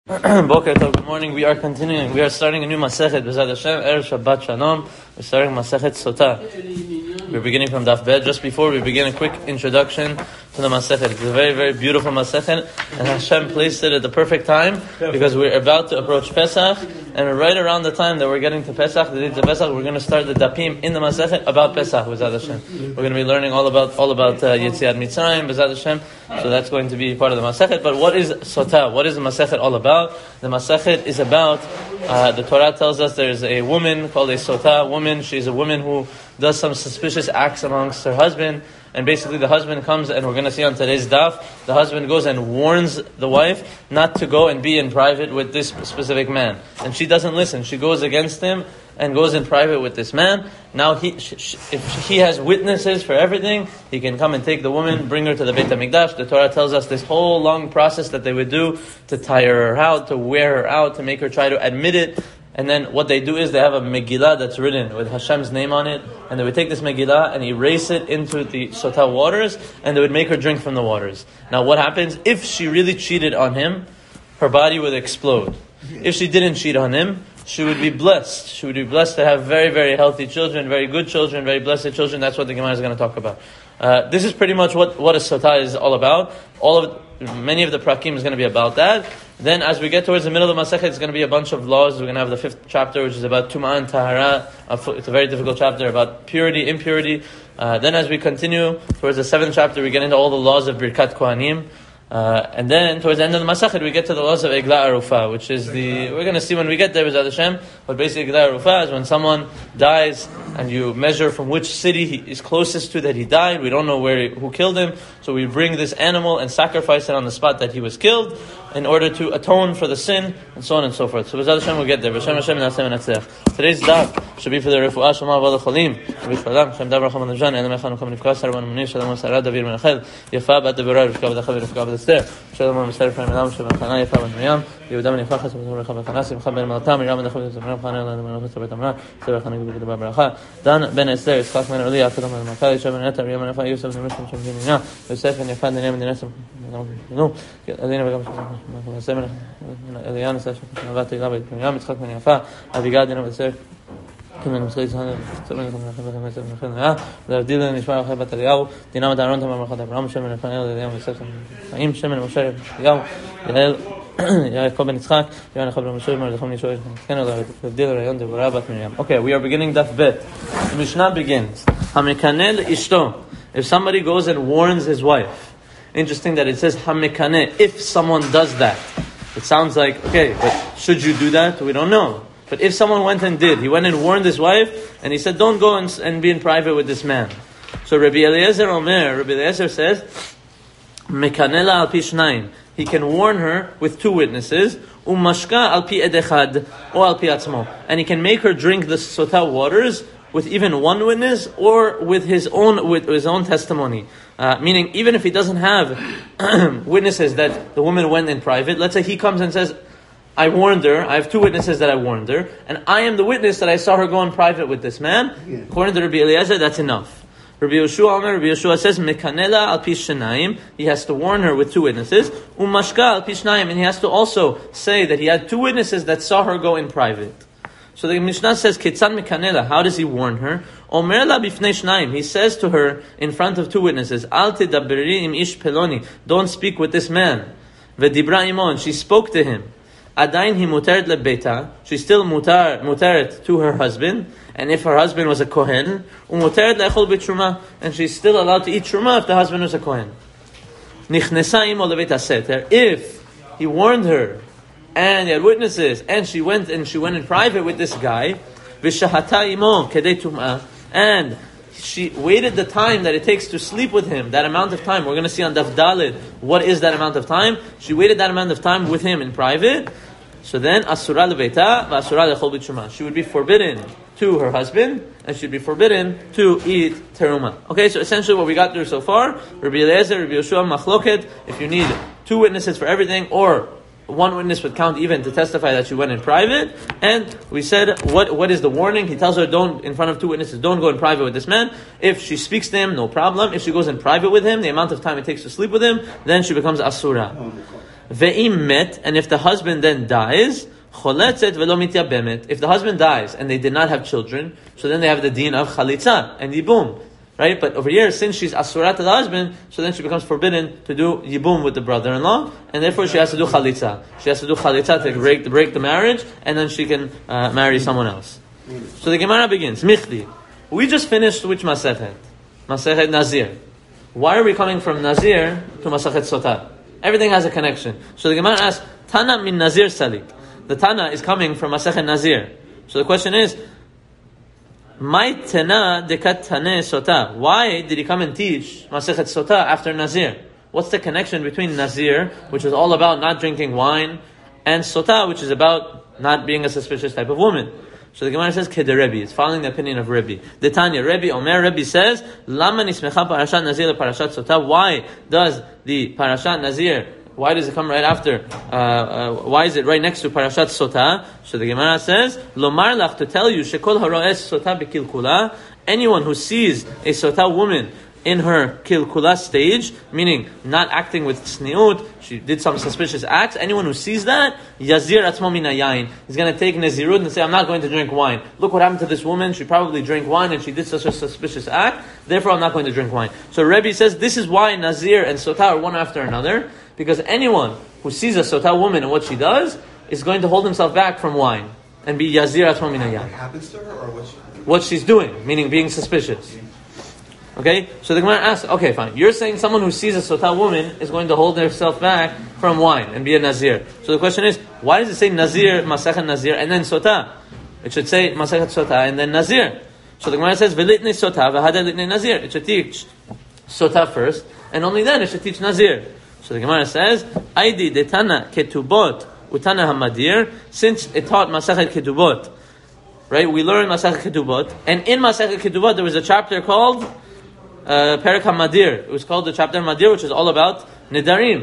Boker Tov, good morning. We are continuing. We are starting a new Masechet, B'ezrat Hashem, Erev Shabbat Shalom. We're starting Masechet Sotah. We're beginning from Daf Bet. Just before we begin, a quick introduction to the Masechet. It's a very, very beautiful Masechet, and Hashem placed it at the perfect time because we're about to approach Pesach, and right around the time that we're getting to Pesach, the dates of Pesach, we're going to start the Dapim in the Masechet about Pesach, B'ezrat Hashem. We're going to be learning all about Yetziat Mitzrayim, B'ezrat Hashem. So that's going to be part of the Masechet. But what is Sotah? What is the Masechet all about? The Masechet is about, the Torah tells us there is a woman called a Sotah woman. She's a woman who does some suspicious acts amongst her husband. And basically the husband comes, and we're going to see on today's daf, the husband goes and warns the wife not to go and be in private with this specific man. And she doesn't listen. She goes against him and goes in private with this man. Now, if he has witnesses for everything, he can come and take the woman, bring her to the Beit HaMikdash. The Torah tells us this whole long process that they would do to tire her out, to wear her out, to make her try to admit it. And then what they do is they have a Megillah that's written with Hashem's name on it, and they would take this Megillah and erase it into the Sotah waters, and they would make her drink from the waters. Now what happens? If she really cheated on him, her body would explode. If she didn't cheat on him, she would be blessed. She would be blessed to have very, very healthy children, very good children, very blessed children. That's what the Gemara is going to talk about. This is pretty much what a Sotah is all about. Many of the prakim is going to be about that. Then as we get towards the middle of the Masechet, it's going to be a bunch of laws. We're going to have the 5th chapter, which is about Tum'ah and Tahara. It's a very difficult chapter about purity, impurity. Then as we continue towards the 7th chapter, we get into all the laws of Birkat Kohanim. And then towards the end of the Masechet, we get to the laws of Eglah Arufah, which is we're going to see when we get there, B'ezrat Hashem. But basically Eglah Arufah is when someone dies and you measure from which city he is closest to that he died. We don't know who killed him. So we bring this animal and sacrifice it on the spot that he was killed in order to atone for the sin, and so on and so forth. So B'ezrat Hashem will get there. B'Shem Hashem Na'aseh V'Natzliach. Today's daf should be for the Refuah Shema V'al Cholim. B'Shvalam Shem Dav Racham Anajan Elam Echanu Kam Nifkas Sarvan Munir Shalom Sarad Davir Menachel Yefa Bat Devorah Rivka B'Dachav Rivka B'Dester Shalom Mister Efraim Elam Shem Chana Yefa Bat Miriam Yehuda Ben Yefachas B'Dor Rechav B'Chana Simcha Ben Malta Miriam Ben Dachav B'Dor Chana Elam Ben Dachav B'Dor Amra Sever Chana Gubid B'Baracha Dan Ben Esther Yitzchak Ben Eli Akadam Ben Makali Shem Ben Etar Yom Ben Efa Yosef Ben Mishim Shem Jinina Yosef Ben Yefan Dinem Ben Dinesem No Adina V'Gam Shem Elian Shem Navat Ila Bet Miriam Yitzchak Ben Yefa Avigad Dinem B'Ser كمن مسخي سنة سبعين كم نخبة كم يسمى نخبة لابديل نشوى خبة الياو دينام دارون تمام خد أبرام شمن الفنيل اليوم يسكن أيم شمن مشارك الياو يهل يعقوب بن إسحاق يعني خبر مشارك ما دخلني شوي كانوا لابديل ريان دبرابة مريم. Okay, we are beginning Daf Bet. The Mishnah begins. Hamekaneh ishto. If somebody goes and warns his wife. Interesting that it says Hamekaneh. If someone does that, it sounds like okay, but should you do that? We don't know. But if someone went and did, he went and warned his wife, and he said, don't go and be in private with this man. So Rabbi Eliezer says, Mekanela al pi shnayim. He can warn her with 2 witnesses, Umashka al pi edechad, or al pi atzmo. And he can make her drink the Sotah waters with even 1 witness, or with his own testimony. Meaning, even if he doesn't have witnesses that the woman went in private, let's say he comes and says, I warned her, I have 2 witnesses that I warned her, and I am the witness that I saw her go in private with this man. Yeah. According to Rabbi Eliezer, that's enough. Rabbi Yeshua says, Mekanela al pi shenayim, he has to warn her with 2 witnesses, Umashka al pi shnayim, and he has to also say that he had 2 witnesses that saw her go in private. So the Mishnah says, Ketzan Mekanela, how does he warn her? Omer la bifnei shnayim, he says to her in front of 2 witnesses, Al tedaberi im ish peloni, don't speak with this man. V'dibra imo, she spoke to him. Adain hi muteret lebeita, she's still muteret to her husband, and if her husband was a kohen, umuteret le'echol b'truma, and she's still allowed to eat truma if the husband was a kohen. Nichnesa imo lebeit haseter, if he warned her, and he had witnesses, and she went in private with this guy, v'shahata imo kedei tumah, and she waited the time that it takes to sleep with him, that amount of time. We're going to see on Daf Daled, what is that amount of time? She waited that amount of time with him in private. So then, Asura lebeita, v'asura lechol b'tshuma. She would be forbidden to her husband, and she'd be forbidden to eat teruma. Okay, so essentially what we got through so far, Rabbi Eliezer, Rabbi Yeshua, Machloket, if you need 2 witnesses for everything, or 1 witness would count even to testify that she went in private. And we said, what is the warning? He tells her, don't, in front of 2 witnesses, don't go in private with this man. If she speaks to him, no problem. If she goes in private with him, the amount of time it takes to sleep with him, then she becomes asura. Ve'im met, and if the husband then dies, choletzet velo mityabemet. If the husband dies and they did not have children, so then they have the deen of chalitza and yibum. Right? But over here, since she's asurat to the husband, so then she becomes forbidden to do yibum with the brother-in-law, and therefore she has to do chalitza. She has to do chalitza to break the marriage, and then she can marry someone else. So the Gemara begins, Michli. We just finished which Masechet? Masechet Nazir. Why are we coming from Nazir to Masechet Sotah? Everything has a connection. So the Gemara asks, Tana min Nazir Salik. The Tana is coming from Masechet Nazir. So the question is, why did he come and teach Masechet Sotah after Nazir? What's the connection between Nazir, which is all about not drinking wine, and Sotah, which is about not being a suspicious type of woman? So the Gemara says, Kede Rebbe. It's following the opinion of Rebbe. The Tanya, Rebbe says, Lama nismecha parashat Nazir le parashat Sotah. Why does the parashat Nazir, why does it come right after? Why is it right next to Parashat Sotah? So the Gemara says, Lomar lach, to tell you, Shekol haro'es Sotah bekilkula, anyone who sees a Sotah woman in her kilkula stage, meaning not acting with tzniut, she did some suspicious acts, anyone who sees that, Yazir atzmo min hayayin, he's going to take Nezirut and say, I'm not going to drink wine. Look what happened to this woman, she probably drank wine and she did such a suspicious act, therefore I'm not going to drink wine. So Rebbe says, this is why Nazir and Sotah are one after another, because anyone who sees a Sotah woman and what she does is going to hold himself back from wine and be Yazir atzmo min hayayin. What happens to her or what she's doing, meaning being suspicious. Okay, so the Gemara asks, okay, fine. You're saying someone who sees a Sotah woman is going to hold herself back from wine and be a Nazir. So the question is, why does it say Nazir, Masechet Nazir, and then Sotah? It should say Masechet Sotah and then Nazir. So the Gemara says, V'litnei Sotah, v'hada litnei Nazir. It should teach Sotah first, and only then it should teach Nazir. So the Gemara says, Aidi detana ketubot utana hamadir, since it taught Masechet Ketubot. Right, we learned Masechet Ketubot, and in Masechet Ketubot there was a chapter called Perek HaMadir. It was called the chapter Madir, which is all about Nidarim.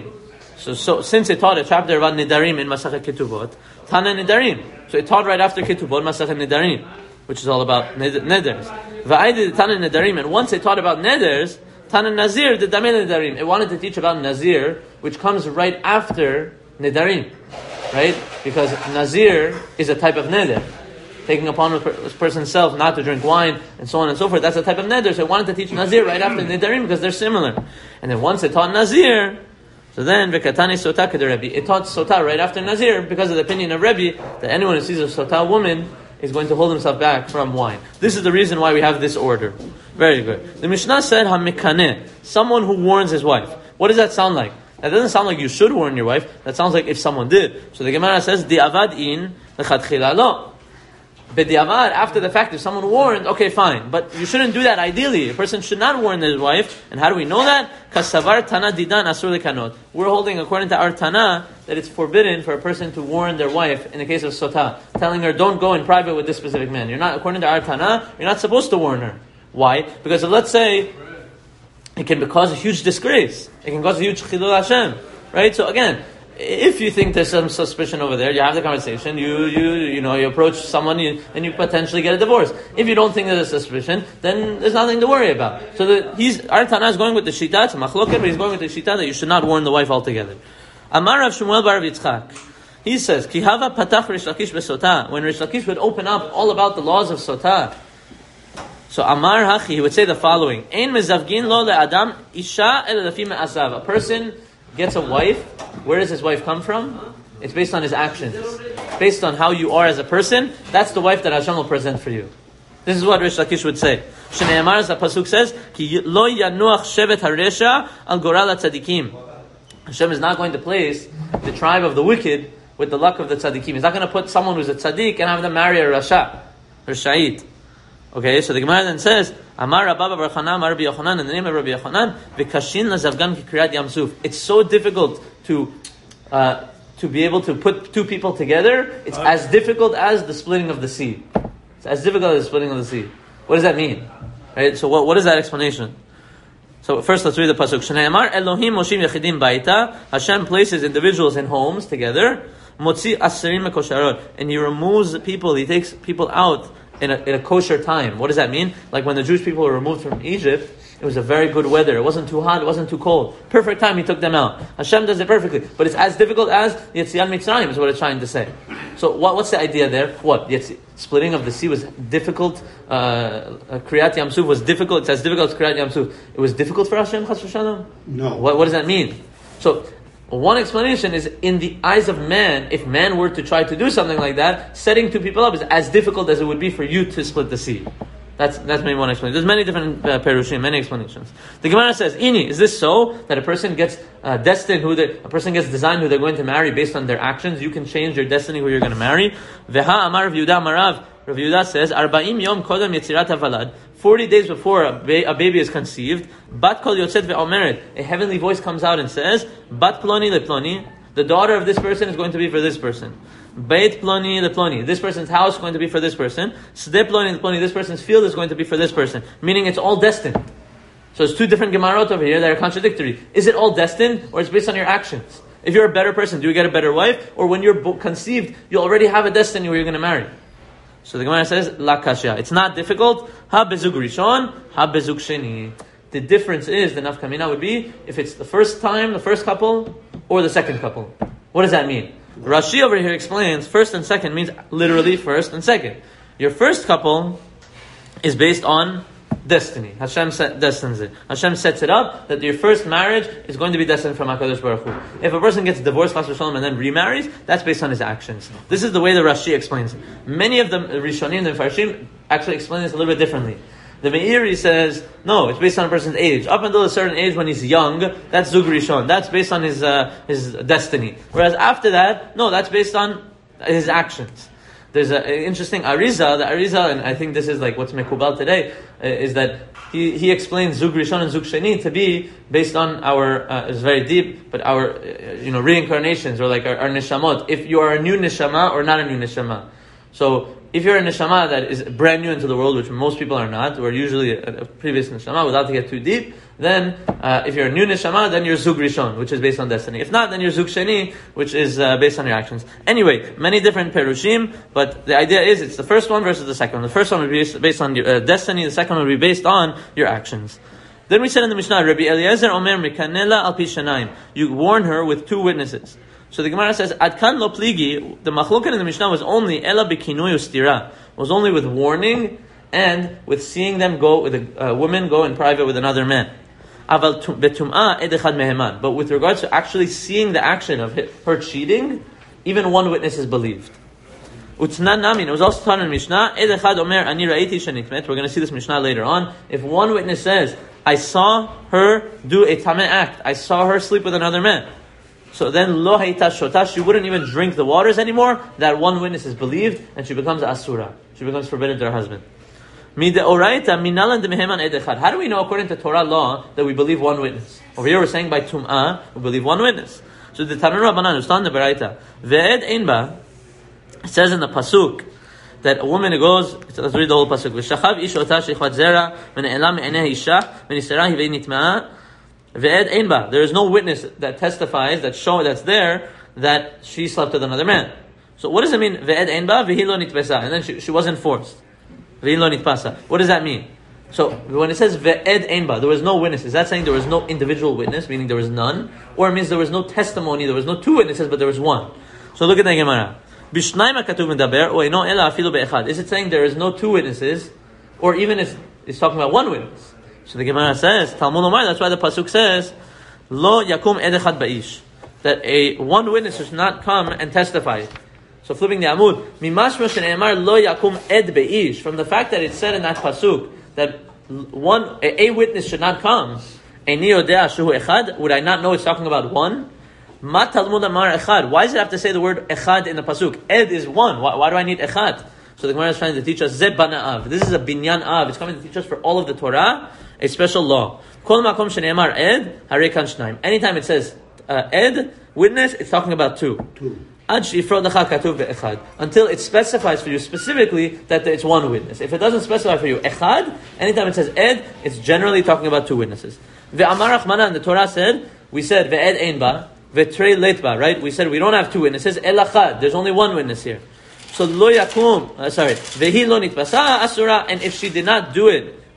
So since it taught a chapter about Nidarim in Masechet Ketubot, Tana Nidarim. So it taught right after Ketubot Masechet Nidarim, which is all about Neders. Va'aydi Tana Nidarim. And once it taught about Neders, Tana Nazir, the Damei Nidarim. It wanted to teach about Nazir, which comes right after Nidarim. Right? Because Nazir is a type of Neder. Taking upon a person's self not to drink wine, and so on and so forth. That's a type of neder. So I wanted to teach Nazir right after Nidarim because they're similar. And then once it taught Nazir, so then V'katani Sotah K'der Rebbe. It taught Sotah right after Nazir because of the opinion of Rebbe that anyone who sees a Sotah woman is going to hold himself back from wine. This is the reason why we have this order. Very good. The Mishnah said HaMekaneh, someone who warns his wife. What does that sound like? That doesn't sound like you should warn your wife. That sounds like if someone did. So the Gemara says Di'avad in L'chadchila lo. B'diavad, after the fact, if someone warned, okay, fine. But you shouldn't do that ideally. A person should not warn his wife. And how do we know that? Kasavar Tana Didan Asur Lekanot. We're holding, according to our Tana, that it's forbidden for a person to warn their wife in the case of Sotah, telling her, don't go in private with this specific man. You're not, according to our Tana, you're not supposed to warn her. Why? Because let's say, it can cause a huge disgrace. It can cause a huge Chilul Hashem. Right? So again, if you think there's some suspicion over there, you have the conversation, you approach someone and you potentially get a divorce. If you don't think there's a suspicion, then there's nothing to worry about. So our Tana is going with the Shita, it's a machloket, but he's going with the Shita that you should not warn the wife altogether. Amar Rav Shmuel bar Rav Yitzchak. He says, Ki hava patach Rish Lakish besotah. When Rish Lakish would open up all about the laws of Sotah. So Amar Hachi, he would say the following, Ein mezavgin lo le'adam isha el lefi me'asav. A person gets a wife. Where does his wife come from? It's based on his actions. Based on how you are as a person, that's the wife that Hashem will present for you. This is what Rish Lakish would say. Shneimar, as the pasuk says, Ki lo yanuach shevet haresha al goral tzadikim. Hashem is not going to place the tribe of the wicked with the luck of the tzadikim. He's not going to put someone who's a tzadik and have them marry a rasha, or sha'id. Okay, so the Gemara then says, Amar Rabba bar Chanan, Amar Rabbi Yochanan, in the name of Rabbi Yochanan, v'kashin lazavgan ki kriyat Yam Suf. It's so difficult to be able to put two people together. It's as difficult as the splitting of the sea. It's as difficult as the splitting of the sea. What does that mean? Right? So what is that explanation? So first let's read the pasuk. Shneimar Elohim moshim yechidim baita. Hashem places individuals in homes together. Motzi asirim mekosharot, and He removes people. He takes people out in a kosher time. What does that mean? Like when the Jewish people were removed from Egypt, It was a very good weather. It wasn't too hot. It wasn't too cold. Perfect time. He took them out. Hashem does it perfectly. But it's as difficult as Yetziat Mitzrayim is what it's trying to say. So what's the idea there? What? Splitting of the sea was difficult. Kriyat Yam Suf was difficult. It's as difficult as Kriyat Yam Suf. It was difficult for Hashem, Chas v'Shalom? No. What does that mean? So, one explanation is, in the eyes of man, if man were to try to do something like that, setting two people up is as difficult as it would be for you to split the sea. That's maybe one explanation. There's many different perushim, many explanations. The Gemara says, "Ini, is this so that a person gets destined a person gets designed who they're going to marry based on their actions? You can change your destiny who you're going to marry." Veha Amar Rav Yehuda Marav. Rav Yehuda says, "40 yom kodam yetzirat havalad." 40 days before a baby is conceived, Bat kol yotzet ve'omeret. A heavenly voice comes out and says, "Bat ploni leploni." The daughter of this person is going to be for this person. Beit ploni leploni. This person's house is going to be for this person. Sde ploni leploni. This person's field is going to be for this person. Meaning it's all destined. So it's two different gemarot over here that are contradictory. Is it all destined, or it's based on your actions? If you're a better person, do you get a better wife? Or when you're conceived, you already have a destiny where you're going to marry. So the Gemara says, La kashya. It's not difficult. Ha bezug rishon, ha bezug sheni. The difference is, the nafkamina would be, if it's the first time, the first couple, or the second couple. What does that mean? Rashi over here explains, first and second means literally first and second. Your first couple is based on destiny. Hashem destines it. Hashem sets it up that your first marriage is going to be destined from HaKadosh Baruch Hu. If a person gets divorced, Chas v'Shalom, and then remarries, that's based on his actions. This is the way the Rashi explains it. Many of the Rishonim, the Farshim, actually explain this a little bit differently. The Meiri says, no, it's based on a person's age. Up until a certain age when he's young, that's Zug Rishon. That's based on his destiny. Whereas after that, no, that's based on his actions. There's an interesting Arizal. The Arizal, and I think this is like what's Mekubal today, is that he explains Zug Rishon and Zug Sheni to be based on our, it's very deep, but our, reincarnations, or like our neshamot. If you are a new neshama or not a new neshama. So, if you're a neshama that is brand new into the world, which most people are not, we're usually a previous neshama, without to get too deep, then if you're a new neshama, then you're Zug Rishon, which is based on destiny. If not, then you're Zug Sheni, which is based on your actions. Anyway, many different perushim, but the idea is it's the first one versus the second one. The first one would be based on your destiny, the second one would be based on your actions. Then we said in the Mishnah, Rabbi Eliezer Omer Mikanela al Pishanayim. You warn her with two witnesses. So the Gemara says, Adkan lo pligi, the machloket in the Mishnah was only ela b'kinui ustira, was only with warning and with seeing them go, with a woman go in private with another man. Aval betum'ah edechad meheman. But with regards to actually seeing the action of her cheating, even one witness is believed. Utnan namin, it was also taught in Mishnah, edechad omer ani ra'iti shenitmet. We're going to see this Mishnah later on. If one witness says, I saw her do a tameh act, I saw her sleep with another man, so then lo hayta shota, she wouldn't even drink the waters anymore. That one witness is believed, and she becomes asura. She becomes forbidden to her husband. How do we know according to Torah law that we believe one witness? Over here we're saying by tum'ah, we believe one witness. So the Tanur Rabbanan, it's on the Baraita. Ve'ed einba, it says in the Pasuk, that a woman who goes, let's read the whole Pasuk. V'shachav ish ota sheichvat zera, v'ne'elam me'eneh isha, v'nisera hivei nitma'a. Ve'ed einba. There is no witness that testifies, that's there, that she slept with another man. So what does it mean? Ve'ed einba, v'hi lo nitbesa. And then she wasn't forced. V'hi lo nitpasa. What does that mean? So when it says ve'ed einba, there was no witness. Is that saying there was no individual witness, meaning there was none? Or it means there was no testimony, there was no two witnesses, but there was one? So look at the Gemara. Bishnayim ha'katuv medaber, o eino ela afilu be'echad. Is it saying there is no two witnesses, or even it's talking about one witness? So the Gemara says, Talmud Omar, that's why the Pasuk says, Lo yakum ed echad ba'ish, that a one witness should not come and testify. So flipping the Amud, Mimashma shene'emar lo yakum ed ba'ish, from the fact that it said in that Pasuk, that a witness should not come, Eini yodea shuhu echad, would I not know it's talking about one? Ma Talmud Amar echad, why does it have to say the word echad in the Pasuk? Ed is one, why do I need echad? So the Gemara is trying to teach us, Zeb bana av, this is a binyan av, it's coming to teach us for all of the Torah, a special law. Kol makom shene'emar ed, harei kan shnaim. Anytime it says ed, witness, it's talking about two. Ad she'ifrod lecha katuv be'echad. Until it specifies for you specifically that it's one witness. If it doesn't specify for you echad, anytime it says ed, it's generally talking about two witnesses. Ve'amar Rachmanan, the Torah said, we said ve'ed ein ba, ve'trei leit ba, right? We said we don't have two witnesses, el achad. There's only one witness here. So lo yakum, vehi lo nitbasa asura, and if she did not do it,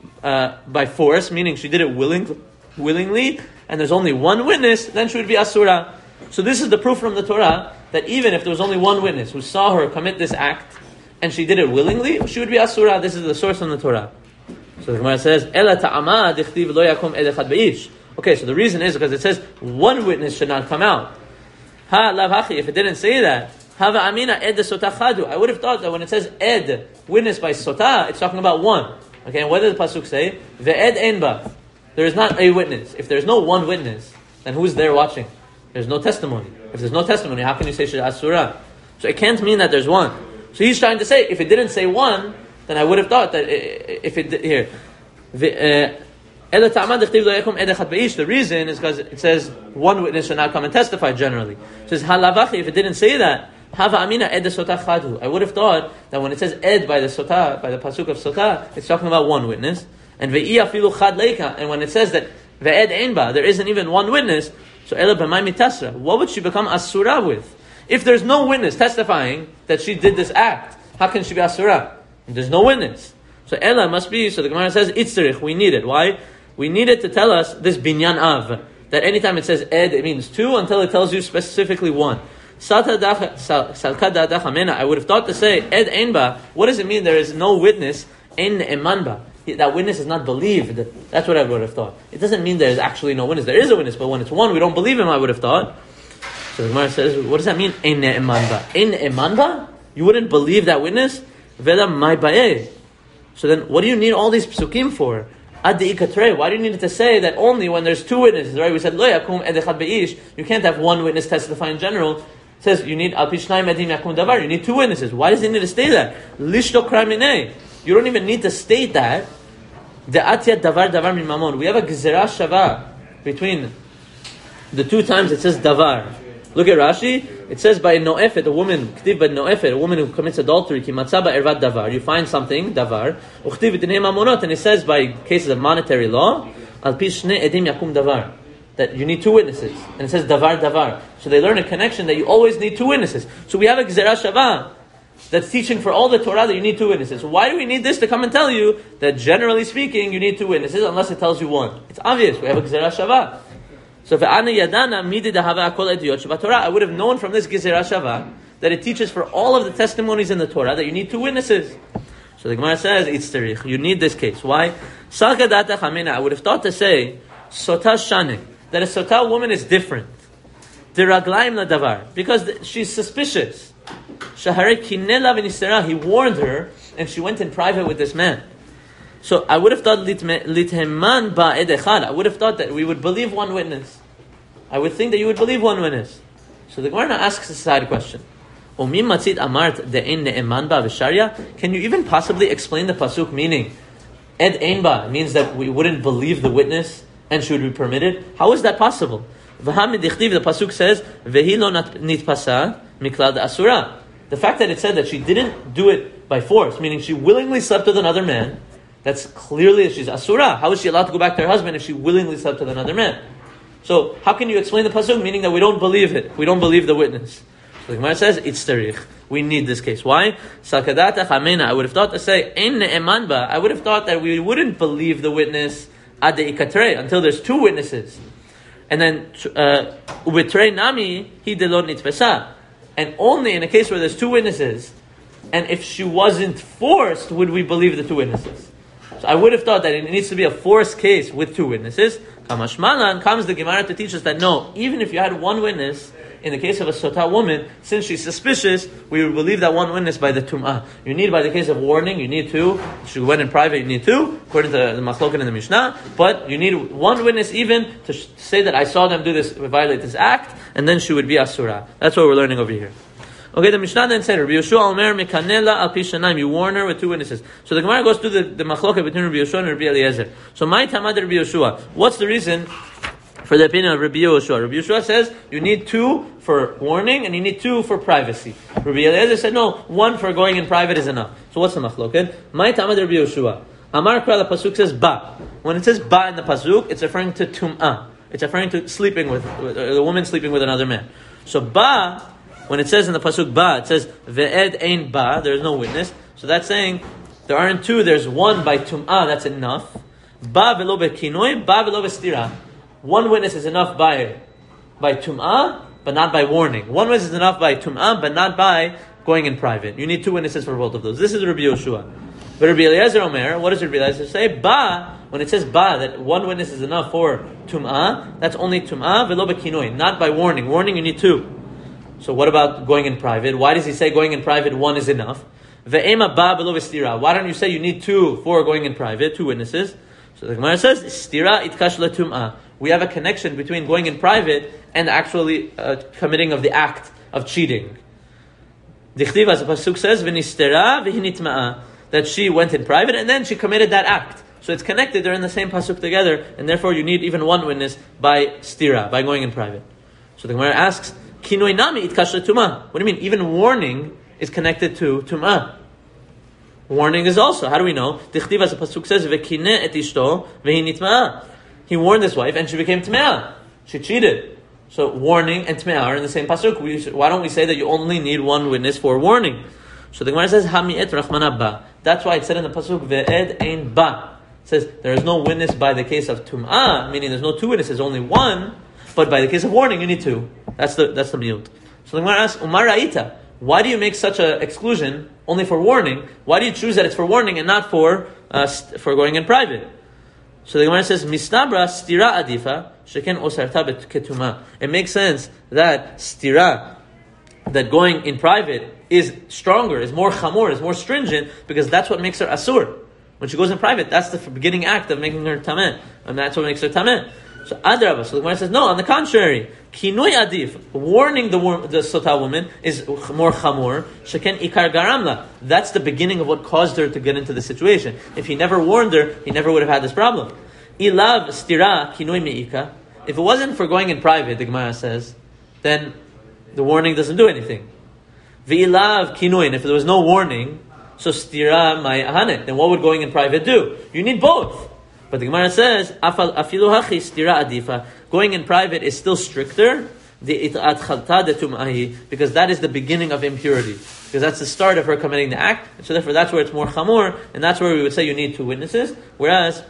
by force, meaning she did it willingly, and there's only one witness, then she would be asura. So this is the proof from the Torah that even if there was only one witness who saw her commit this act, and she did it willingly, she would be asura. This is the source from the Torah. So the Gemara says, "Ela ta'ama dichtiv lo yakum ed echad beish." Okay, so the reason is because it says one witness should not come out. Ha lav hachi. If it didn't say that, hava amina ed sotah chadu. I would have thought that when it says ed, witness by sotah, it's talking about one. Okay, and what did the pasuk say? Ve'ed ein ba. There is not a witness. If there's no one witness, then who's there watching? There's no testimony. If there's no testimony, how can you say she's asura? So it can't mean that there's one. So he's trying to say, if it didn't say one, then I would have thought that if it here, the reason is because it says one witness should not come and testify generally. It says halavachi. If it didn't say that, hava amina ed sotah chadu. I would have thought that when it says ed by the sotah, by the pasuk of sotah, it's talking about one witness. And ve'i afilu chad leika. And when it says that ve'ed ein ba, there isn't even one witness. So ela b'may mitasra. What would she become asura with? If there's no witness testifying that she did this act, how can she be asura? There's no witness. So ela must be, so the Gemara says, itzerich, we need it. Why? We need it to tell us this binyan av, that anytime it says ed, it means two, until it tells you specifically one. I would have thought to say, ed einba, what does it mean there is no witness, ein emanba? That witness is not believed. That's what I would have thought. It doesn't mean there is actually no witness. There is a witness, but when it's one, we don't believe him, I would have thought. So the Gemara says, what does that mean? Ein emanba. Ein emanba? You wouldn't believe that witness? Vela mai ba'eh. So then, what do you need all these psukim for? Ad de'ikatre. Why do you need to say that only when there's two witnesses? Right? We said lo yakum ed echad beish. You can't have one witness testify in general. It says you need al pi shnayim edim yakum davar. You need two witnesses. Why does it need to state that? Lishto kraminei. You don't even need to state that. De'atyat davar davar min mamon. We have a gezerah shava between the two times it says davar. Look at Rashi. It says by no'efet, a woman, k'tiv by no'efet, a woman who commits adultery, ki matzah ba'ervat davar. You find something, davar. U'k'tiv b'dinei mamonot, and it says by cases of monetary law, al pi shnei edim yakum davar. That you need two witnesses. And it says davar, davar. So they learn a connection that you always need two witnesses. So we have a gezerah shava that's teaching for all the Torah that you need two witnesses. So why do we need this to come and tell you that generally speaking, you need two witnesses unless it tells you one? It's obvious. We have a gezerah shava. So I would have known from this Gezerah Shava that it teaches for all of the testimonies in the Torah that you need two witnesses. So the Gemara says, Itzterich, you need this case. Why? I would have thought to say, Sotah Shane, that a Sotah woman is different. Because she's suspicious. He warned her, and she went in private with this man. So I would have thought litheman ba'ed echad. I would have thought that we would believe one witness. I would think that you would believe one witness. So the Gemara asks a side question. Can you even possibly explain the pasuk meaning ed einba means that we wouldn't believe the witness and she would be permitted? How is that possible? The pasuk says vehi lo nitpasa miklad asura. The fact that it said that she didn't do it by force, meaning she willingly slept with another man, that's clearly she's asura. How is she allowed to go back to her husband if she willingly slept with another man? So how can you explain the pasuk meaning that we don't believe it? We don't believe the witness. So the Gemara says it's tarich. We need this case. Why? Sakadata chamena. I would have thought to say ein ne'emanba. I would have thought that we wouldn't believe the witness ad ikatre until there's two witnesses, and then ubetrei nami he delon nitpesa. And only in a case where there's two witnesses, and if she wasn't forced, would we believe the two witnesses? So I would have thought that it needs to be a forced case with two witnesses. Kamashmalan comes the Gemara to teach us that no, even if you had one witness, in the case of a sotah woman, since she's suspicious, we would believe that one witness by the tum'ah. You need by the case of warning, you need two. If she went in private, you need two, according to the Machloket in the Mishnah. But you need one witness even to say that I saw them do this, violate this act, and then she would be asura. That's what we're learning over here. Okay, the Mishnah then said, Rabbi Yeshua Omer mekanela al pi shanaim. You warn her with two witnesses. So the Gemara goes through the machloket between Rabbi Yeshua and Rabbi Eliezer. So my tamad Rabbi Yeshua. What's the reason for the opinion of Rabbi Yeshua? Rabbi Yeshua says you need two for warning and you need two for privacy. Rabbi Eliezer said no, one for going in private is enough. So what's the machloket? My tamad Rabbi Yeshua. Amar Kra, the pasuk says ba. When it says ba in the pasuk, it's referring to tum'ah. It's referring to sleeping with the woman sleeping with another man. So ba. When it says in the pasuk ba, it says ve'ed ein ba. There is no witness. So that's saying there aren't two, there's one by tum'ah, that's enough. Ba velo bekinoi, ba velo bestira. One witness is enough by tum'ah, but not by warning. One witness is enough by tum'ah, but not by going in private. You need two witnesses for both of those. This is Rabbi Yoshua. But Rabbi Eliezer Omer, what does Rabbi Eliezer say? Ba, when it says ba, that one witness is enough for tum'ah, that's only tum'ah, velo bekinoi, not by warning. Warning, you need two. So what about going in private? Why does he say going in private, one is enough? Ve'ema ba velo vestira. Why don't you say you need two for going in private, two witnesses? So the Gemara says, stira itkash letum'ah. We have a connection between going in private and actually committing of the act of cheating. Dichtiv, as the pasuk says, v'nistera v'hinitma'a, that she went in private and then she committed that act. So it's connected, they're in the same pasuk together, and therefore you need even one witness by stira, by going in private. So the Gemara asks, kinoi nami itkash letum'ah. What do you mean? Even warning is connected to tum'ah. Warning is also, how do we know? Dichtiv, as the pasuk says, v'kineh et ishto v'hinitma'a. He warned his wife and she became tme'ah. She cheated. So warning and tme'ah are in the same pasuk. Why don't we say that you only need one witness for warning? So the Gemara says, Hami'et Rachmana ba. That's why it said in the pasuk, Ve'ed ein ba. It says, there is no witness by the case of tum'ah, meaning there's no two witnesses, only one. But by the case of warning, you need two. That's the miyut. So the Gemara asks, Umar Ra'ita. Why do you make such an exclusion only for warning? Why do you choose that it's for warning and not for going in private? So the Gemara says, Mistabra stira adifa sheken osarta ketuma. It makes sense that stira, that going in private, is stronger, is more chamor, is more stringent, because that's what makes her asur. When she goes in private, that's the beginning act of making her tameh, and that's what makes her tameh. So adrabah. So the Gemara says, no, on the contrary, kinoi adif, warning the sotah woman is more chamor. Sheken ikar garamla. That's the beginning of what caused her to get into the situation. If he never warned her, he never would have had this problem. Ilav stira kinoi meika. If it wasn't for going in private, the Gemara says, then the warning doesn't do anything. V'ilav kinoin. If there was no warning, so stira my ahane. Then what would going in private do? You need both. But the Gemara says, afilu hachi stira adifa. Going in private is still stricter, because that is the beginning of impurity. Because that's the start of her committing the act. And so therefore that's where it's more chamor, and that's where we would say you need two witnesses. Whereas,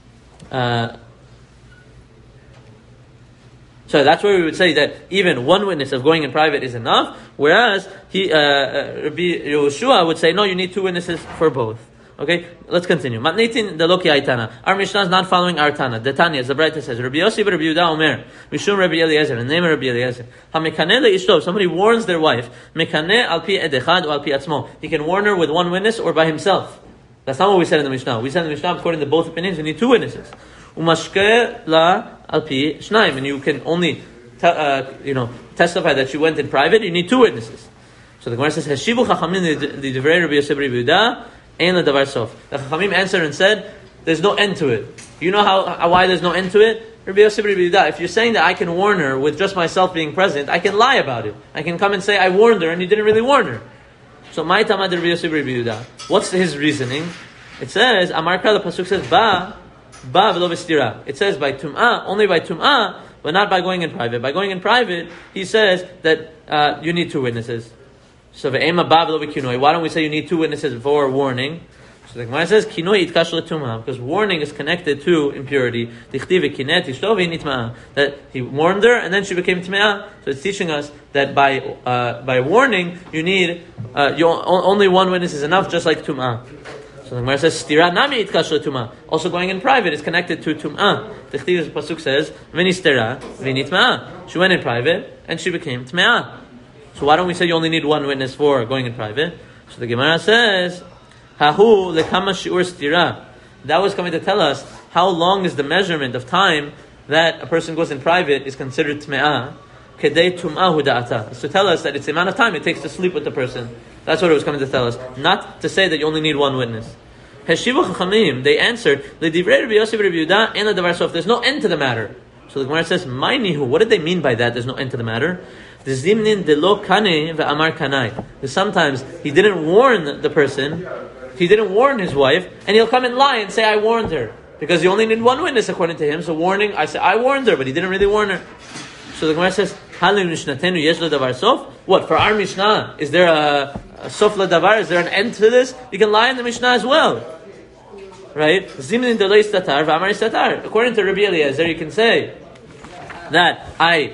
so that's where we would say that even one witness of going in private is enough. Whereas Rabbi Yoshua would say, no, you need two witnesses for both. Okay, let's continue. Matnitin the Loki Aitana. Our Mishnah is not following our Tana. The Tanya, the Braita says, Rabbi Yossi Rabbi Yehuda Omer, Mishum Rabbi Eliezer, the name of Rabbi Eliezer. Hamekane leishto. Somebody warns their wife. Mekane al pi edechad or al pi atzmo. He can warn her with one witness or by himself. That's not what we said in the Mishnah. We said in the Mishnah, according to both opinions, you need two witnesses. Umashke la al pi shnaim, and you can only testify that she went in private. You need two witnesses. So the Gemara says, Hashivu chachamim the divrei Rabbi Yossi Rabbi Yehuda. The Chachamim answered and said, there's no end to it. You know why there's no end to it? Rabbi Yossi Rabbi Yehuda, if you're saying that I can warn her with just myself being present, I can lie about it. I can come and say I warned her and you didn't really warn her. So my tamad Rabbi Yossi Rabbi Yehuda. What's his reasoning? It says, Amarka, the pasuk says, ba v'lo v'stira. It says by tum'ah, only by tum'ah, but not by going in private. By going in private, he says that you need two witnesses. So ve'ema ba v'lo v'kinoi. Why don't we say you need two witnesses for warning? So the Gemara says kinoi itkash letumah, because warning is connected to impurity. Dichtiv kinet ishto v'nitma, that he warned her and then she became tme'ah. So it's teaching us that by warning you need only one witness is enough, just like tum'ah. So the Gemara says stira nami itkash letumah. Also going in private is connected to tum'ah. Dichtiv, the pasuk says v'nistera v'nitma. She went in private and she became tme'ah. So why don't we say you only need one witness for going in private? So the Gemara says, Hahu lekama shiur stira. That was coming to tell us how long is the measurement of time that a person goes in private is considered tme'ah. Kedei tum'ahu da'ata. It's to tell us that it's the amount of time it takes to sleep with the person. That's what it was coming to tell us. Not to say that you only need one witness. Heshivu chachamim, they answered, L'divrei Rabbi Yossi Rabbi Yehuda and the davar sof. There's no end to the matter. So the Gemara says, Mainihu. What did they mean by that? There's no end to the matter. The zimnin de lo kane ve'amar kanai. Because sometimes he didn't warn the person, he didn't warn his wife, and he'll come and lie and say, I warned her. Because you only need one witness according to him. So warning, I say, I warned her, but he didn't really warn her. So the Gemara says, Halim Mishnatenu yesh ledavar sof. What, for our Mishnah, is there a sof ledavar? Is there an end to this? You can lie in the Mishnah as well. Right? According to Rabbi Eliezer, you can say that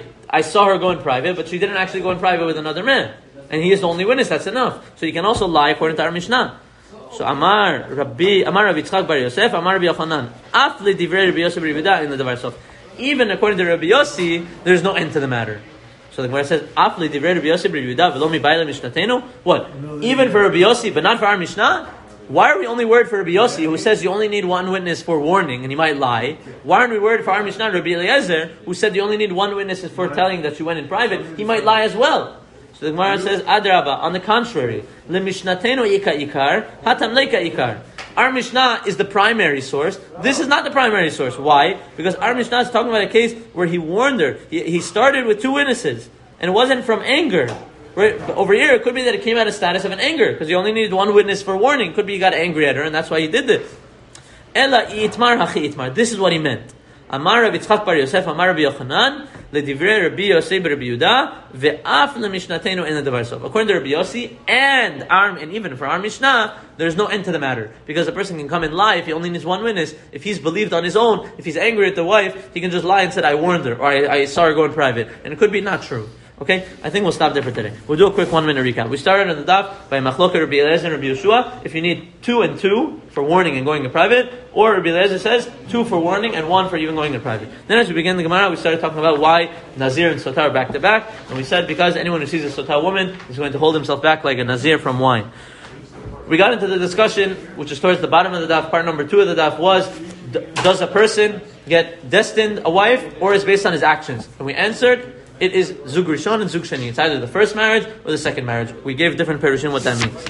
I saw her go in private, but she didn't actually go in private with another man. And he is the only witness, that's enough. So you can also lie according to our Mishnah. So Amar Rabbi Yitzchak bar Yosef, Amar Rabbi Yochanan, Af le divrei Rabbi Yosef bar Yehuda in the davar sof. Even according to Rabbi Yossi, there's no end to the matter. So the Gemara says, Af le divrei Rabbi Yosef bar Yehuda, v'lo mi ba'ile mishnatenu. What? Even for Rabbi Yossi, but not for our Mishnah? Why are we only worried for Rabbi Yossi, who says you only need one witness for warning, and you might lie? Why aren't we worried for our Mishnah, Rabbi Eliezer, who said you only need one witness for telling that you went in private? He might lie as well. So the Gemara says, Adraba, on the contrary, Le Mishnatenu ika ikar, hatam leika ikar. Our Mishnah is the primary source. This is not the primary source. Why? Because our Mishnah is talking about a case where he warned her. He started with two witnesses, and it wasn't from anger. Right? Over here, it could be that it came out of status of an anger, because you only needed one witness for warning. It could be he got angry at her, and that's why he did this. Ela itmar hachi itmar. This is what he meant. Amar Rabbi Yitzchak bar Yosef, Amar Rabbi Yochanan, ledivrei Rabbi Yosef bar Rabbi Yehuda, ve'af lemishnatenu en davar sof. According to Rabbi Yossi, and even for our Mishnah, there's no end to the matter, because a person can come and lie if he only needs one witness. If he's believed on his own, if he's angry at the wife, he can just lie and say, I warned her, or I saw her go in private, and it could be not true. Okay, I think we'll stop there for today. We'll do a quick 1 minute recap. We started on the daf by Machloket Rabbi Eliezer and Rabbi Yeshua. If you need 2 and 2 for warning and going in private, or Rabbi Eliezer says 2 for warning and 1 for even going in private. Then as we begin the Gemara, we started talking about why Nazir and Sotah are back to back, and we said because anyone who sees a Sotah woman is going to hold himself back like a Nazir from wine. We got into the discussion, which is towards the bottom of the daf. Part number 2 of the daf was, does a person get destined a wife, or is based on his actions? And we answered, it is Zug Rishon and Zug Shani. It's either the first marriage or the second marriage. We gave different Perushim what that means.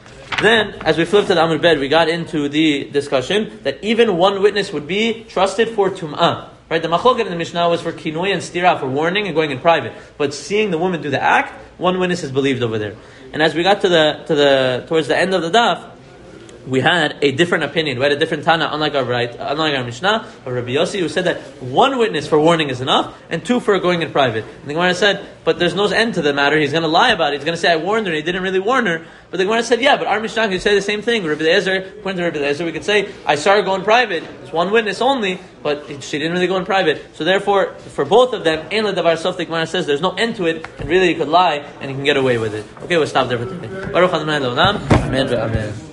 Then, as we flipped to the Amud Bed, we got into the discussion that even one witness would be trusted for Tum'ah. Right? The Machloket in the Mishnah was for Kinoi and Stira, for warning and going in private. But seeing the woman do the act, one witness is believed over there. And as we got to towards the end of the daf, we had a different opinion. We had a different Tana, unlike our Mishnah, or Rabbi Yossi, who said that one witness for warning is enough, and 2 for going in private. And the Gemara said, but there's no end to the matter. He's going to lie about it. He's going to say, I warned her, and he didn't really warn her. But the Gemara said, yeah, but our Mishnah could say the same thing. Rabbi Eliezer, according to Rabbi Eliezer, we could say, I saw her go in private. It's one witness only, but she didn't really go in private. So therefore, for both of them, Ein ledavar sof, the Gemara says, there's no end to it, and really you could lie, and you can get away with it. Okay, we'll stop there for today. Baruch Adonai Le'olam. Amen ve'amen.